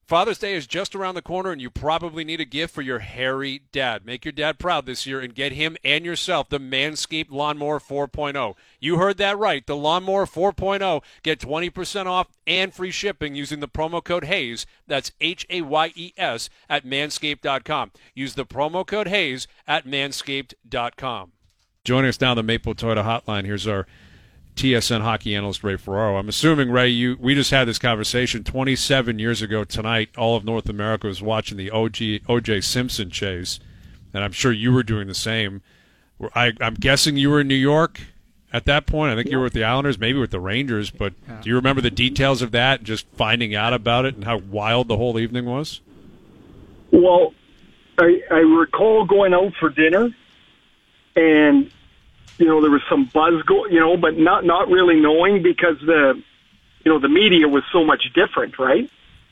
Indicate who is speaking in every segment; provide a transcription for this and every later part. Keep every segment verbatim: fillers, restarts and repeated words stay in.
Speaker 1: Father's Day is just around the corner, and you probably need a gift for your hairy dad. Make your dad proud this year and get him and yourself the Manscaped Lawnmower four point oh. You heard that right. The Lawnmower four point oh. Get twenty percent off and free shipping using the promo code HAYES. That's H A Y E S at manscaped dot com. Use the promo code HAYES at manscaped dot com. Joining us now on the Maple Toyota Hotline, here's our T S N hockey analyst Ray Ferraro. I'm assuming, Ray, you we just had this conversation twenty-seven years ago tonight. All of North America was watching the O J Simpson chase, and I'm sure you were doing the same. I, I'm guessing you were in New York at that point. I think you were with the Islanders, maybe with the Rangers, but do you remember the details of that, just finding out about it and how wild the whole evening was?
Speaker 2: Well, I, I recall going out for dinner, and you know, there was some buzz going, you know, but not, not really knowing because the, you know, the media was so much different, right?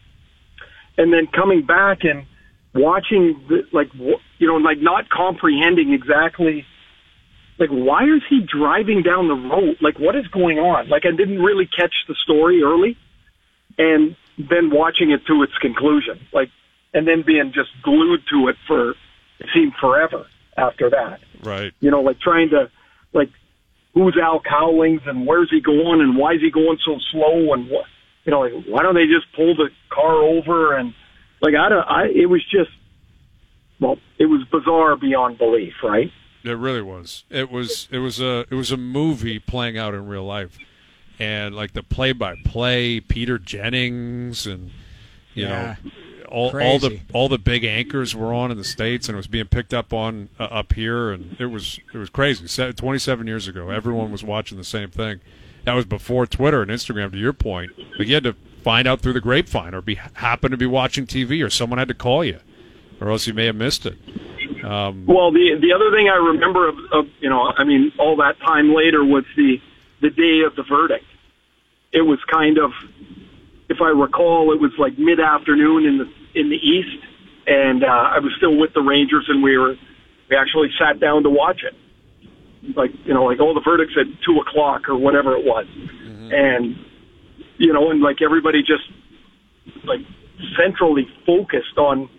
Speaker 2: And then coming back and watching, the, like, you know, like not comprehending exactly, like, why is he driving down the road? Like, what is going on? Like, I didn't really catch the story early, and then watching it to its conclusion, like, and then being just glued to it for, it seemed forever after that.
Speaker 1: Right.
Speaker 2: You know, like trying to, like, who's Al Cowlings and where's he going and why is he going so slow and what, you know, like, why don't they just pull the car over? And like, I don't, I, it was just, well, it was bizarre beyond belief, right?
Speaker 1: It really was. It was, it was a, it was a movie playing out in real life. And like the play by play, Peter Jennings and, you
Speaker 3: yeah.
Speaker 1: know, All, all the all the big anchors were on in the States, and it was being picked up on uh, up here, and it was it was crazy. twenty-seven years ago, everyone was watching the same thing. That was before Twitter and Instagram, to your point. But you had to find out through the grapevine, or be happen to be watching T V, or someone had to call you, or else you may have missed it. Um,
Speaker 2: well, the the other thing I remember of, of you know, I mean, all that time later was the the day of the verdict. It was kind of, if I recall, it was like mid-afternoon in the in the East, and uh, I was still with the Rangers, and we were we actually sat down to watch it. Like, you know, like all the verdicts at two o'clock or whatever it was, mm-hmm. and you know, and like everybody just like centrally focused on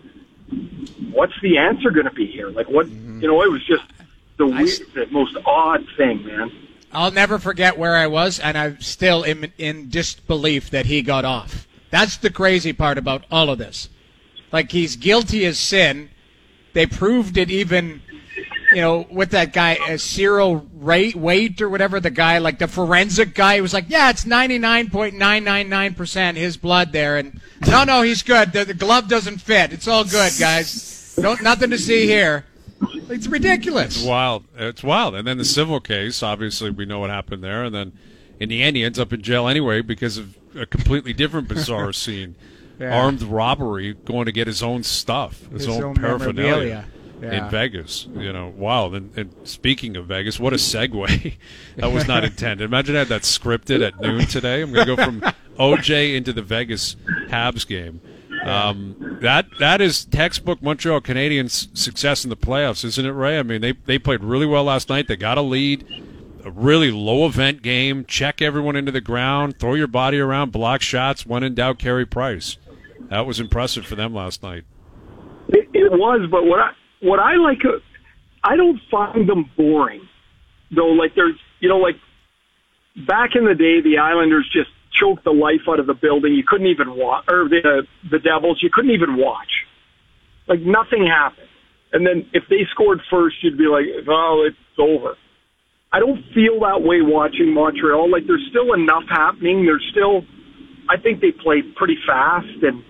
Speaker 2: what's the answer going to be here. Like, what mm-hmm. you know, it was just the
Speaker 3: I,
Speaker 2: weird, the most odd thing, man.
Speaker 3: I'll never forget where I was, and I'm still in, in disbelief that he got off. That's the crazy part about all of this. Like, he's guilty as sin. They proved it even, you know, with that guy, uh, Cyril Ray, Waite or whatever, the guy, like the forensic guy, he was like, yeah, it's ninety-nine point nine nine nine percent his blood there. And no, no, he's good. The, the glove doesn't fit. It's all good, guys. Don't, nothing to see here. It's ridiculous.
Speaker 1: It's wild. It's wild. And then the civil case, obviously we know what happened there. And then in the end, he ends up in jail anyway because of a completely different bizarre scene. Yeah. Armed robbery, going to get his own stuff, his, his own, own paraphernalia yeah. in Vegas. You know, wow. And, and speaking of Vegas, what a segue. That was not intended. Imagine I had that scripted at noon today. I'm going to go from O J into the Vegas Habs game. Um, that that is textbook Montreal Canadiens success in the playoffs, isn't it, Ray? I mean, they they played really well last night. They got a lead, a really low event game. Check everyone into the ground, throw your body around, block shots. When in doubt, carry price. That was impressive for them last night.
Speaker 2: It, it was, but what I what I like, uh, I don't find them boring, though. Like there's, you know, like back in the day, the Islanders just choked the life out of the building. You couldn't even watch, or the the Devils, you couldn't even watch. Like nothing happened. And then if they scored first, you'd be like, oh, it's over. I don't feel that way watching Montreal. Like there's still enough happening. There's still, I think they played pretty fast, and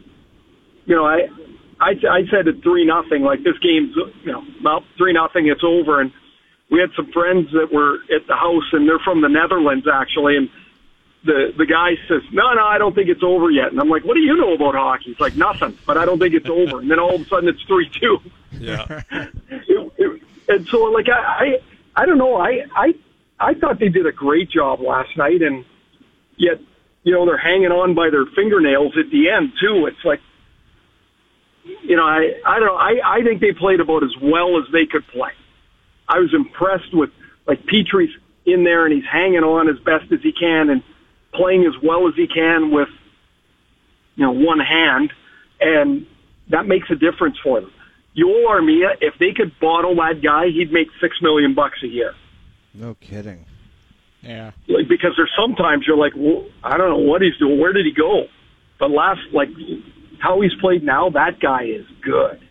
Speaker 2: you know, I I, I said it three nothing. Like this game's, you know, well, three nothing. It's over. And we had some friends that were at the house, and they're from the Netherlands actually, and the the guy says, no, no, I don't think it's over yet. And I'm like, what do you know about hockey? He's like, nothing, but I don't think it's over. And then all of a sudden it's three two.
Speaker 1: Yeah.
Speaker 2: it, it, and so, like, I, I, I don't know. I, I, I thought they did a great job last night, and yet, you know, they're hanging on by their fingernails at the end, too. It's like, you know, I, I don't know. I, I think they played about as well as they could play. I was impressed with, like, Petrie's in there, and he's hanging on as best as he can, and playing as well as he can with, you know, one hand. and that makes a difference for them. Yoel Armia, if they could bottle that guy, he'd make six million bucks a year.
Speaker 4: No kidding.
Speaker 3: Yeah.
Speaker 2: Like, because there's sometimes you're like, well, I don't know what he's doing. Where did he go? But last, like, how he's played now, that guy is good.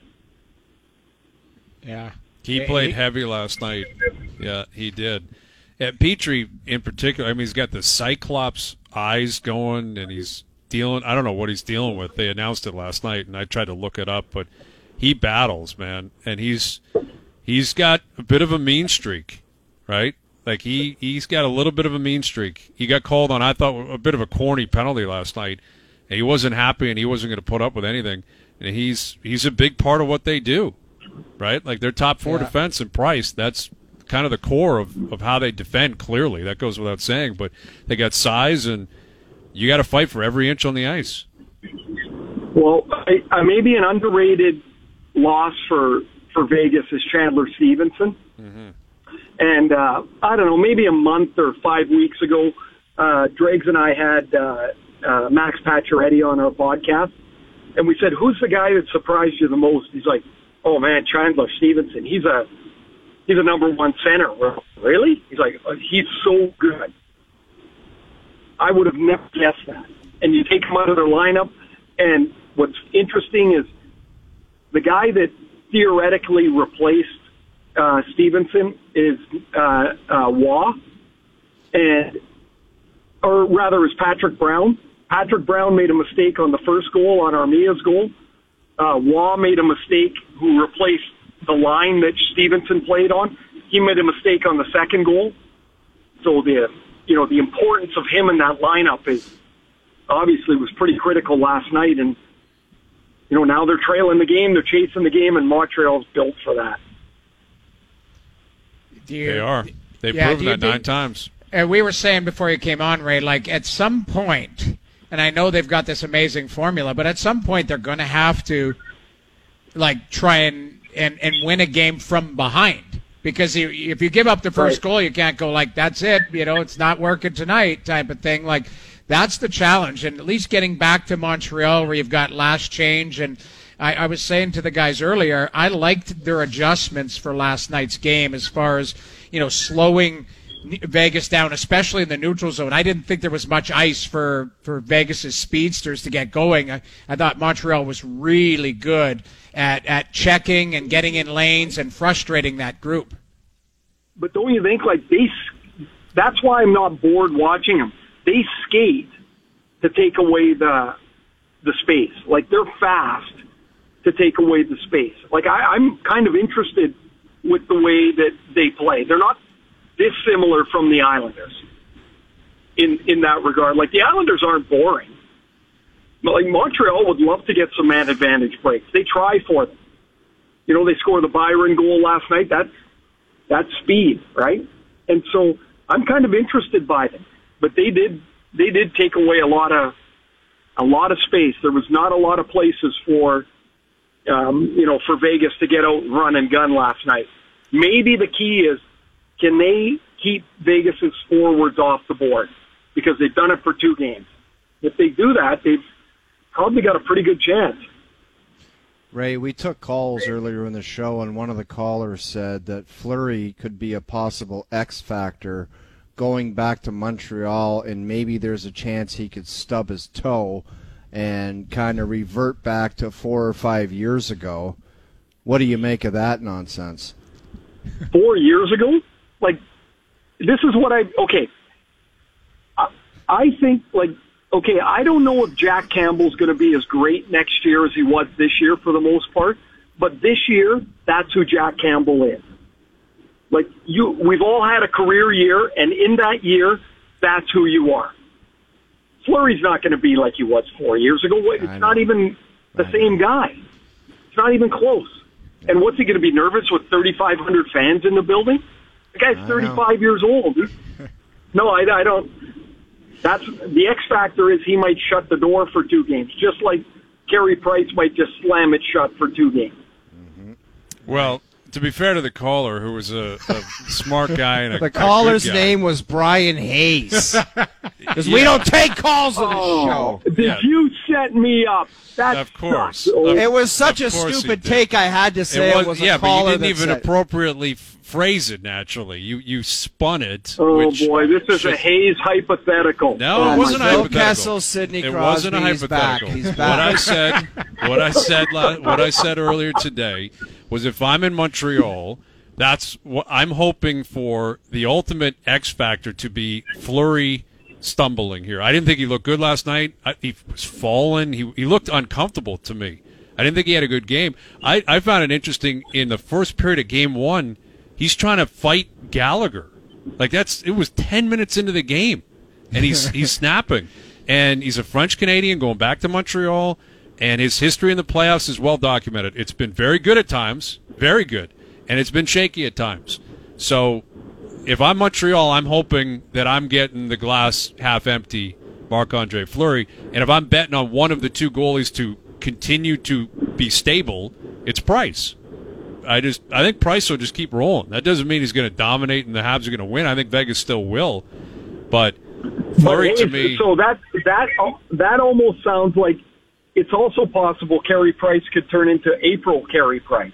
Speaker 3: Yeah.
Speaker 1: He played heavy last night. Yeah, he did. And Petrie, in particular, I mean, he's got the Cyclops eyes going, and he's dealing, I don't know what he's dealing with. They announced it last night, and I tried to look it up, but he battles, man. And he's he's got a bit of a mean streak, right? Like, he, he's got a little bit of a mean streak. He got called on, I thought, a bit of a corny penalty last night, and he wasn't happy, and he wasn't going to put up with anything. And he's he's a big part of what they do, right? Like, their top four
Speaker 3: Yeah.
Speaker 1: defense and Price, that's kind of the core of, of how they defend, clearly. That goes without saying. But they got size, and you got to fight for every inch on the ice.
Speaker 2: Well, I, I maybe an underrated loss for, for Vegas is Chandler Stevenson.
Speaker 1: Mm-hmm.
Speaker 2: And uh, I don't know, maybe a month or five weeks ago, uh, Dregs and I had uh, uh, Max Pacioretty on our podcast, and we said, who's the guy that surprised you the most? He's like, oh, man, Chandler Stevenson. He's a he's a number one center. We're, really? He's like, he's so good. I would have never guessed that. And you take him out of their lineup, and what's interesting is the guy that theoretically replaced uh, Stevenson is uh, uh, Waugh, and or rather is Patrick Brown. Patrick Brown made a mistake on the first goal, on Armia's goal. Uh, Waugh made a mistake, who replaced the line that Stevenson played on. He made a mistake on the second goal. So the you know the importance of him in that lineup is obviously was pretty critical last night. And you know now they're trailing the game, they're chasing the game, and Montreal's built for that.
Speaker 3: Do you,
Speaker 1: They are. They've
Speaker 3: yeah,
Speaker 1: proven
Speaker 3: do you
Speaker 1: that nine
Speaker 3: think-
Speaker 1: times.
Speaker 3: And we were saying before you came on, Ray, like at some point, and I know they've got this amazing formula, but at some point they're going to have to, like, try and, and, and win a game from behind. Because you, if you give up the first
Speaker 2: Right.
Speaker 3: goal, you can't go like, that's it, you know, it's not working tonight type of thing. Like, that's the challenge. And at least getting back to Montreal where you've got last change. And I, I was saying to the guys earlier, I liked their adjustments for last night's game as far as, you know, slowing Vegas down, especially in the neutral zone. I didn't think there was much ice for, for Vegas's speedsters to get going. I, I thought Montreal was really good at, at checking and getting in lanes and frustrating that group.
Speaker 2: But don't you think, like, they, that's why I'm not bored watching them. They skate to take away the the space. Like, they're fast to take away the space. Like, I, I'm kind of interested with the way that they play. They're not dissimilar from the Islanders in in that regard. Like, the Islanders aren't boring. But, like, Montreal would love to get some man advantage breaks. They try for them. You know, they scored the Byron goal last night. That's, that's speed, right? And so I'm kind of interested by them. But they did they did take away a lot of a lot of space. There was not a lot of places for um, you know for Vegas to get out and run and gun last night. Maybe the key is, can they keep Vegas's forwards off the board? Because they've done it for two games. If they do that, they've probably got a pretty good chance.
Speaker 4: Ray, we took calls earlier in the show, and one of the callers said that Fleury could be a possible X factor going back to Montreal, and maybe there's a chance he could stub his toe and kind of revert back to four or five years ago. What do you make of that nonsense?
Speaker 2: Four years ago? Like, this is what I, okay. I, I think, like, okay, I don't know if Jack Campbell's going to be as great next year as he was this year for the most part, but this year, that's who Jack Campbell is. Like, you, we've all had a career year, and in that year, that's who you are. Fleury's not going to be like he was four years ago. It's not even the
Speaker 4: I
Speaker 2: same guy. It's not even close. And what's he going to be nervous with thirty-five hundred fans in the building? The guy's thirty-five years old. Dude. No, I, I don't. That's the X factor is he might shut the door for two games, just like Carey Price might just slam it shut for two games.
Speaker 1: Well, to be fair to the caller, who was a, a smart guy and a
Speaker 4: The
Speaker 1: a
Speaker 4: caller's
Speaker 1: good guy,
Speaker 4: name was Brian Hayes. Because
Speaker 1: Yeah.
Speaker 4: we don't take calls on the
Speaker 2: Oh,
Speaker 4: show.
Speaker 2: did
Speaker 1: Yeah.
Speaker 2: you set me up? That
Speaker 1: Of course.
Speaker 2: sucks. Oh,
Speaker 1: Of-
Speaker 4: It was such a
Speaker 1: Of course he
Speaker 4: stupid
Speaker 1: did.
Speaker 4: take I had to say it was,
Speaker 1: it was,
Speaker 4: a
Speaker 1: yeah, but
Speaker 4: caller
Speaker 1: you didn't
Speaker 4: that
Speaker 1: even
Speaker 4: said-
Speaker 1: appropriately f- phrase it naturally. You you spun it.
Speaker 2: oh
Speaker 1: which
Speaker 2: boy, this is
Speaker 1: should-
Speaker 2: a Hayes hypothetical.
Speaker 1: No,
Speaker 2: Oh,
Speaker 1: it wasn't a
Speaker 2: my
Speaker 4: Phil
Speaker 2: God.
Speaker 1: hypothetical.
Speaker 4: Kessel, Sidney
Speaker 1: It
Speaker 4: Crosby,
Speaker 1: wasn't a
Speaker 4: he's back.
Speaker 1: hypothetical.
Speaker 4: He's back.
Speaker 1: What I said, what I said, la- what I said earlier today was, if I'm in Montreal, that's what I'm hoping for. The ultimate X factor to be Fleury stumbling here. I didn't think he looked good last night. I, he was falling. He he looked uncomfortable to me. I didn't think he had a good game. I, I found it interesting in the first period of game one. He's trying to fight Gallagher. Like that's it was ten minutes into the game, and he's he's snapping. And he's a French Canadian going back to Montreal, and his history in the playoffs is well documented. It's been very good at times, very good, and it's been shaky at times. So if I'm Montreal, I'm hoping that I'm getting the glass half empty, Marc-Andre Fleury. And if I'm betting on one of the two goalies to continue to be stable, it's Price. I just I think Price will just keep rolling. That doesn't mean he's going to dominate and the Habs are going to win. I think Vegas still will. But Fleury, to me,
Speaker 2: So that that that almost sounds like it's also possible Carey Price could turn into April Carey Price.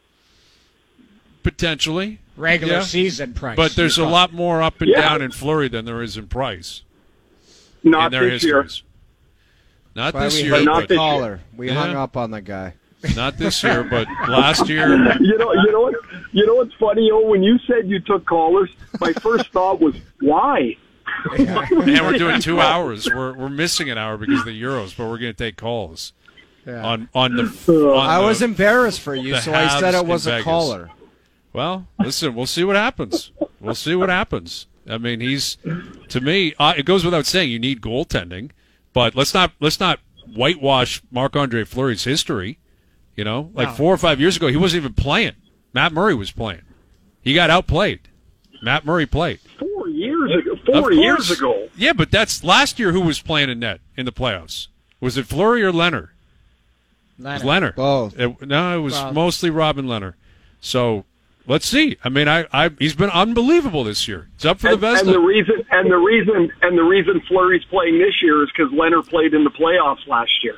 Speaker 1: potentially.
Speaker 3: Regular
Speaker 1: Yeah.
Speaker 3: season price.
Speaker 1: But there's a lot more up and
Speaker 2: Yeah.
Speaker 1: down in Fleury than there is in Price.
Speaker 2: Not
Speaker 1: in their
Speaker 2: this year.
Speaker 1: histories. Not
Speaker 4: Why
Speaker 1: this
Speaker 4: we
Speaker 1: year,
Speaker 4: hate
Speaker 2: not
Speaker 4: the
Speaker 1: but
Speaker 2: this
Speaker 4: caller. We
Speaker 1: Yeah.
Speaker 4: hung up on the guy.
Speaker 1: not this year, but last year.
Speaker 2: You know, you know what? You know what's funny? Oh, when you said you took callers, my first thought was why.
Speaker 1: And we're doing two hours. We're we're missing an hour because of the Euros, but we're going to take calls
Speaker 4: Yeah.
Speaker 1: on on the.
Speaker 2: Uh,
Speaker 1: On
Speaker 4: I
Speaker 1: the-
Speaker 4: was embarrassed for you,
Speaker 1: the
Speaker 4: so I said
Speaker 1: Habs
Speaker 4: it was
Speaker 1: in
Speaker 4: a
Speaker 1: Vegas.
Speaker 4: caller.
Speaker 1: Well, listen, we'll see what happens. We'll see what happens. I mean, he's to me. Uh, it goes without saying you need goaltending, but let's not let's not whitewash Marc-Andre Fleury's history. You know, like
Speaker 3: No.
Speaker 1: four or five years ago, he wasn't even playing. Matt Murray was playing. He got outplayed. Matt Murray played.
Speaker 2: Four years ago.
Speaker 1: Of
Speaker 2: Four
Speaker 1: course.
Speaker 2: years ago.
Speaker 1: Yeah, but that's last year. Who was playing in net in the playoffs? Was it Fleury or Leonard? It was Leonard.
Speaker 4: Both.
Speaker 1: It- no, it was
Speaker 3: Well-
Speaker 1: mostly Robin Leonard. So let's see. I mean, I, I he's been unbelievable this year. It's up for
Speaker 2: And,
Speaker 1: the
Speaker 2: and
Speaker 1: Vezina.
Speaker 2: the reason and the reason and the reason Fleury's playing this year is because Leonard played in the playoffs last year.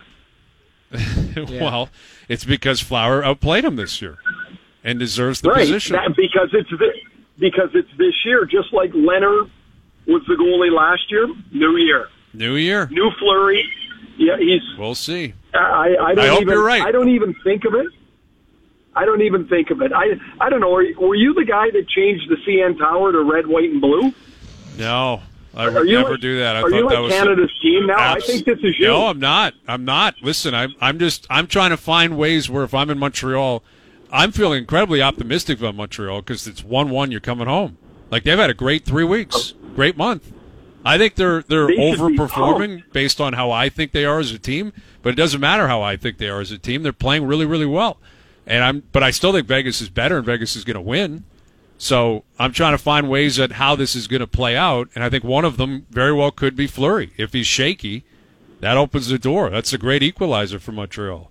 Speaker 1: Well, it's because Flower outplayed him this year and deserves the
Speaker 2: right.
Speaker 1: position.
Speaker 2: That, because it's this, because it's this year, just like Leonard was the goalie last year. New year,
Speaker 1: New year.
Speaker 2: new Fleury. Yeah, he's.
Speaker 1: We'll see.
Speaker 2: I, I don't
Speaker 1: I hope
Speaker 2: even.
Speaker 1: you're right.
Speaker 2: I don't even think of it. I don't even think of it. I I don't know. Were, were you the guy that changed the C N Tower to red, white, and blue?
Speaker 1: No, I
Speaker 2: Are
Speaker 1: would
Speaker 2: you
Speaker 1: never
Speaker 2: like-
Speaker 1: do that. I
Speaker 2: are
Speaker 1: thought
Speaker 2: you
Speaker 1: that
Speaker 2: like
Speaker 1: was
Speaker 2: Canada's team now?
Speaker 1: Abs-
Speaker 2: I think this is you.
Speaker 1: No, I'm not. I'm not. Listen, I'm I'm just I'm trying to find ways where if I'm in Montreal, I'm feeling incredibly optimistic about Montreal because it's one one. You're coming home. Like they've had a great three weeks, great month. I think they're they're
Speaker 2: They should be
Speaker 1: overperforming based on how I think they are as a team, but it doesn't matter how I think they are as a team. They're playing really really well, and I'm but I still think Vegas is better and Vegas is going to win. So I'm trying to find ways at how this is going to play out, and I think one of them very well could be Fleury. If he's shaky, that opens the door. That's a great equalizer for Montreal.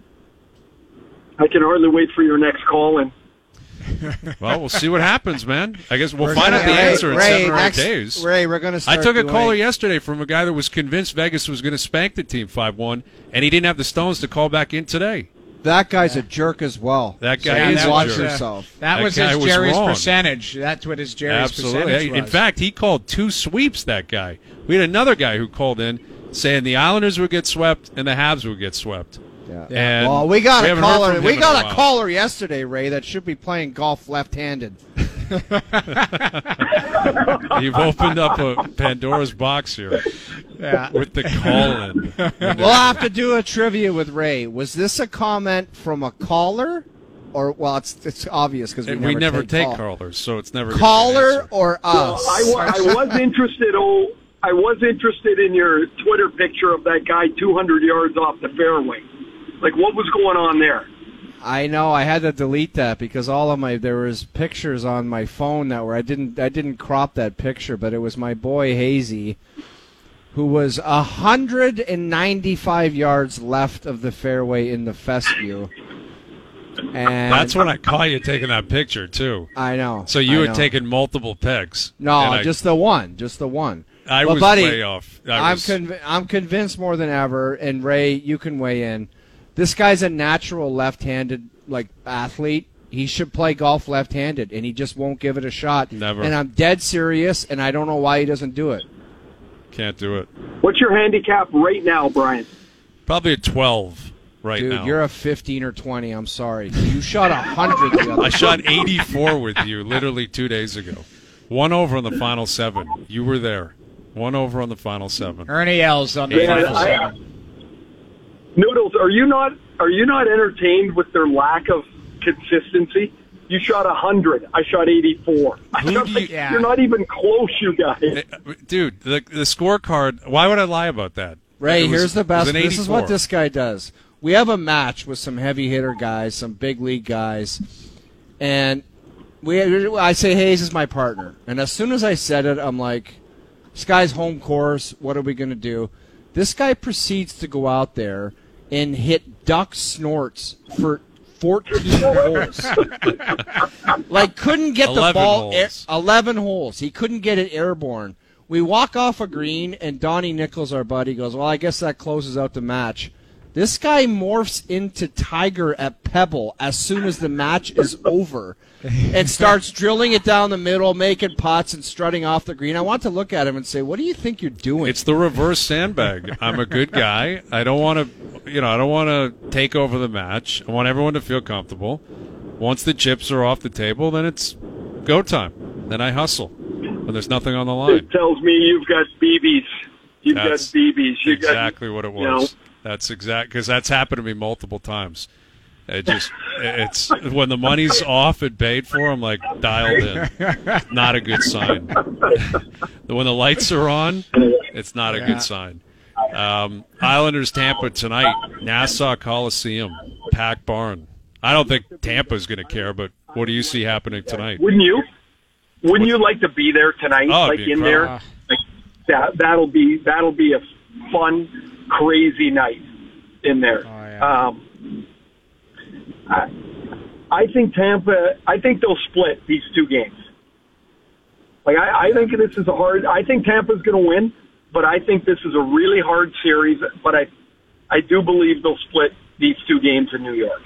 Speaker 2: I can hardly wait for your next call in.
Speaker 1: Well, we'll see what happens, man. I guess we'll
Speaker 4: We're
Speaker 1: find out
Speaker 4: gonna-
Speaker 1: the
Speaker 4: Ray,
Speaker 1: answer in
Speaker 4: Ray,
Speaker 1: seven or eight
Speaker 4: next-
Speaker 1: days.
Speaker 4: Ray, we're going to
Speaker 1: I
Speaker 4: start
Speaker 1: took a
Speaker 4: doing-
Speaker 1: caller yesterday from a guy that was convinced Vegas was going to spank the team five one, and he didn't have the stones to call back in today.
Speaker 4: That guy's a jerk as well.
Speaker 1: That guy
Speaker 3: Yeah,
Speaker 1: is
Speaker 3: that
Speaker 1: a
Speaker 4: Watch
Speaker 3: was,
Speaker 1: jerk.
Speaker 3: uh,
Speaker 4: yourself.
Speaker 3: That,
Speaker 1: That
Speaker 3: was
Speaker 1: guy
Speaker 3: his
Speaker 1: was
Speaker 3: Jerry's
Speaker 1: wrong.
Speaker 3: percentage. That's what his Jerry's
Speaker 1: Absolutely.
Speaker 3: percentage was.
Speaker 1: In fact, he called two sweeps, that guy. We had another guy who called in saying the Islanders would get swept and the Habs would get swept.
Speaker 4: Yeah.
Speaker 1: And
Speaker 4: well, we got
Speaker 1: we
Speaker 4: a
Speaker 1: haven't heard
Speaker 4: caller.
Speaker 1: from
Speaker 4: We
Speaker 1: him in
Speaker 4: got
Speaker 1: a
Speaker 4: a,
Speaker 1: while.
Speaker 4: caller yesterday, Ray, that should be playing golf left-handed.
Speaker 1: You've opened up a Pandora's box here
Speaker 3: Yeah.
Speaker 1: with the call-in.
Speaker 4: We'll have to do a trivia with Ray. Was this a comment from a caller, or well, it's it's obvious because we,
Speaker 1: we
Speaker 4: never,
Speaker 1: never
Speaker 4: take,
Speaker 1: take
Speaker 4: call.
Speaker 1: callers, so it's never gonna be an
Speaker 4: Caller
Speaker 1: answer.
Speaker 4: or us?
Speaker 2: I, wa- I was interested. Oh, I was interested in your Twitter picture of that guy two hundred yards off the fairway. Like, what was going on there?
Speaker 4: I know I had to delete that because all of my there was pictures on my phone that were I didn't I didn't crop that picture, but it was my boy Hazy, who was a hundred and ninety five yards left of the fairway in the fescue, And
Speaker 1: That's when I caught you taking that picture too.
Speaker 4: I know.
Speaker 1: So you
Speaker 4: I
Speaker 1: had
Speaker 4: know.
Speaker 1: taken multiple pegs.
Speaker 4: No,
Speaker 1: and I,
Speaker 4: just the one. Just the one.
Speaker 1: I
Speaker 4: well,
Speaker 1: was
Speaker 4: buddy,
Speaker 1: way off. I
Speaker 4: I'm
Speaker 1: was,
Speaker 4: conv- I'm convinced more than ever, and Ray, you can weigh in. This guy's a natural left-handed like athlete. He should play golf left-handed, and he just won't give it a shot.
Speaker 1: Never.
Speaker 4: And I'm dead serious, and I don't know why he doesn't do it.
Speaker 1: Can't do it.
Speaker 2: What's your handicap right now, Brian?
Speaker 1: Probably a twelve right
Speaker 4: Dude,
Speaker 1: now.
Speaker 4: you're a fifteen or twenty. I'm sorry. You shot a hundred the other
Speaker 1: I shot eighty-four with you literally two days ago. One over on the final seven. You were there. One over on the final seven.
Speaker 3: Ernie Els on the
Speaker 2: Yeah,
Speaker 3: final
Speaker 2: I-
Speaker 3: seven.
Speaker 2: Noodles, are you not are you not entertained with their lack of consistency? You shot a hundred. I shot eighty-four. I
Speaker 1: Who
Speaker 2: don't
Speaker 1: do
Speaker 2: think-
Speaker 1: you-
Speaker 3: Yeah.
Speaker 2: You're not even close, you guys.
Speaker 1: Eh, Dude, the the scorecard. Why would I lie about that?
Speaker 4: Ray,
Speaker 1: It was-
Speaker 4: here's the
Speaker 1: it was
Speaker 4: best.
Speaker 1: an
Speaker 4: This is what
Speaker 1: eighty-four.
Speaker 4: this guy does. We have a match with some heavy hitter guys, some big league guys, and we. I say Hayes is my partner, and as soon as I said it, I'm like, "This guy's home course. What are we going to do?" This guy proceeds to go out there and hit duck snorts for fourteen holes. Like couldn't get the
Speaker 1: eleven
Speaker 4: ball. Air,
Speaker 1: holes.
Speaker 4: eleven holes. He couldn't get it airborne. We walk off a green, and Donnie Nichols, our buddy, goes, "Well, I guess that closes out the match." This guy morphs into Tiger at Pebble as soon as the match is over and starts drilling it down the middle, making putts and strutting off the green. I want to look at him and say, what do you think you're doing?
Speaker 1: It's the reverse sandbag. I'm a good guy. I don't want to, you know, I don't want to take over the match. I want everyone to feel comfortable. Once the chips are off the table, then it's go time. Then I hustle. When there's nothing on the line.
Speaker 2: It tells me you've got B Bs. You've
Speaker 1: That's
Speaker 2: got B Bs. You
Speaker 1: exactly
Speaker 2: got,
Speaker 1: what it
Speaker 2: you know.
Speaker 1: was. That's exact because that's happened to me multiple times. It just it's when the money's off and paid for, I'm like dialed in. Not a good sign. When the lights are on, it's not a
Speaker 3: Yeah.
Speaker 1: good sign. Um, Islanders Tampa tonight, Nassau Coliseum, packed barn. I don't think Tampa's going to care, but what do you see happening tonight?
Speaker 2: Wouldn't you? Wouldn't you like to be there tonight?
Speaker 1: Oh, it'd
Speaker 2: like
Speaker 1: be
Speaker 2: in there,
Speaker 3: incredible.
Speaker 2: like that. That'll be that'll be a fun, crazy night in there.
Speaker 3: Oh, yeah.
Speaker 2: Um, I, I think Tampa. I think they'll split these two games. Like I, I think this is a hard. I think Tampa's going to win, but I think this is a really hard series. But I, I do believe they'll split these two games in New York.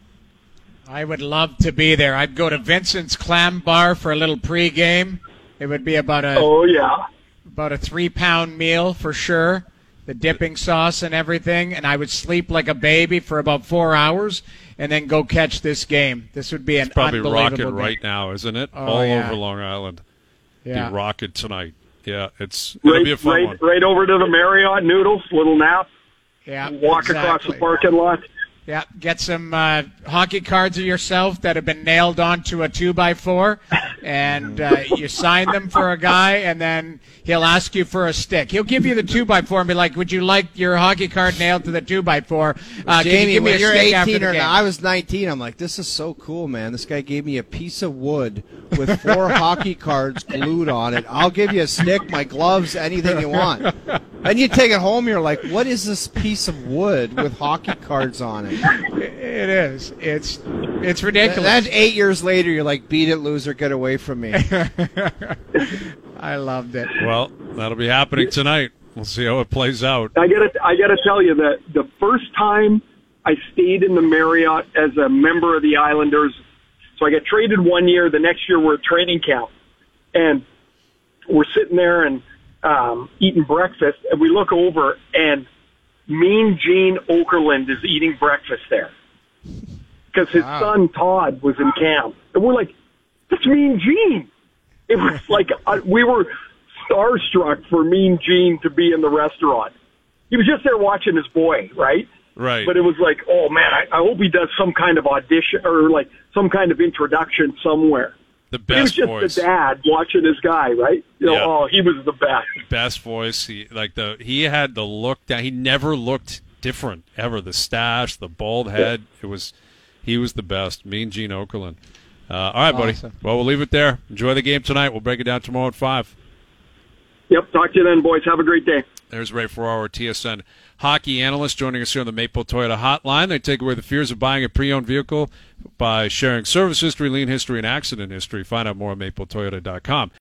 Speaker 3: I would love to be there. I'd go to Vincent's Clam Bar for a little pregame. It would be about a
Speaker 2: Oh yeah.
Speaker 3: about a three pound meal for sure. The dipping sauce and everything, and I would sleep like a baby for about four hours, and then go catch this game. This would be an
Speaker 1: Probably
Speaker 3: unbelievable
Speaker 1: rocking
Speaker 3: game.
Speaker 1: right now, isn't it?
Speaker 3: Oh,
Speaker 1: All
Speaker 3: yeah.
Speaker 1: over Long Island.
Speaker 3: Yeah.
Speaker 1: Be rocking tonight. Yeah, it's it'll
Speaker 2: Right,
Speaker 1: be a fun
Speaker 2: right,
Speaker 1: one.
Speaker 2: right over to the Marriott Noodles, little nap,
Speaker 3: Yeah,
Speaker 2: walk across the
Speaker 3: exactly.
Speaker 2: parking lot.
Speaker 3: Yeah, get some uh, hockey cards of yourself that have been nailed onto a two by four, and uh, you sign them for a guy, and then he'll ask you for a stick. He'll give you the two by four and be like, "Would you like your hockey card nailed to the two by four? Uh, can you
Speaker 4: Jamie,
Speaker 3: give me
Speaker 4: when
Speaker 3: a
Speaker 4: you're
Speaker 3: stick after
Speaker 4: eighteen
Speaker 3: the
Speaker 4: or
Speaker 3: game?"
Speaker 4: not, I was nineteen. I'm like, this is so cool, man. This guy gave me a piece of wood with four hockey cards glued on it. I'll give you a stick, my gloves, anything you want. Then you take it home, you're like, what is this piece of wood with hockey cards on it?
Speaker 3: It is. It's it's ridiculous.
Speaker 4: Then eight years later, you're like, beat it, loser, get away from me.
Speaker 3: I loved it.
Speaker 1: Well, that'll be happening tonight. We'll see how it plays out.
Speaker 2: I gotta, I gotta tell you that the first time I stayed in the Marriott as a member of the Islanders, so I got traded one year. The next year we're at training camp, and we're sitting there and um, eating breakfast, and we look over, and Mean Gene Okerlund is eating breakfast there because his
Speaker 3: Wow.
Speaker 2: son Todd was in camp, and we're like, "That's Mean Gene." It was like uh, we were starstruck for Mean Gene to be in the restaurant. He was just there watching his boy, right?
Speaker 1: Right.
Speaker 2: But it was like, oh man, I, I hope he does some kind of audition or like some kind of introduction somewhere.
Speaker 1: The
Speaker 2: He was
Speaker 1: best
Speaker 2: just
Speaker 1: voice.
Speaker 2: the dad watching his guy, right? You know,
Speaker 1: Yeah.
Speaker 2: oh, he was the best.
Speaker 1: Best voice. He like the he had the look that he never looked different ever. The stash, the bald head. It was he was the best. Mean Gene Okerlund. Uh, all right, buddy.
Speaker 3: Awesome.
Speaker 1: Well, we'll leave it there. Enjoy the game tonight. We'll break it down tomorrow at five.
Speaker 2: Yep. Talk to you then, boys. Have a great day.
Speaker 1: There's Ray Ferraro, T S N hockey analyst, joining us here on the Maple Toyota Hotline. They take away the fears of buying a pre-owned vehicle by sharing service history, lien history, and accident history. Find out more at maple toyota dot com.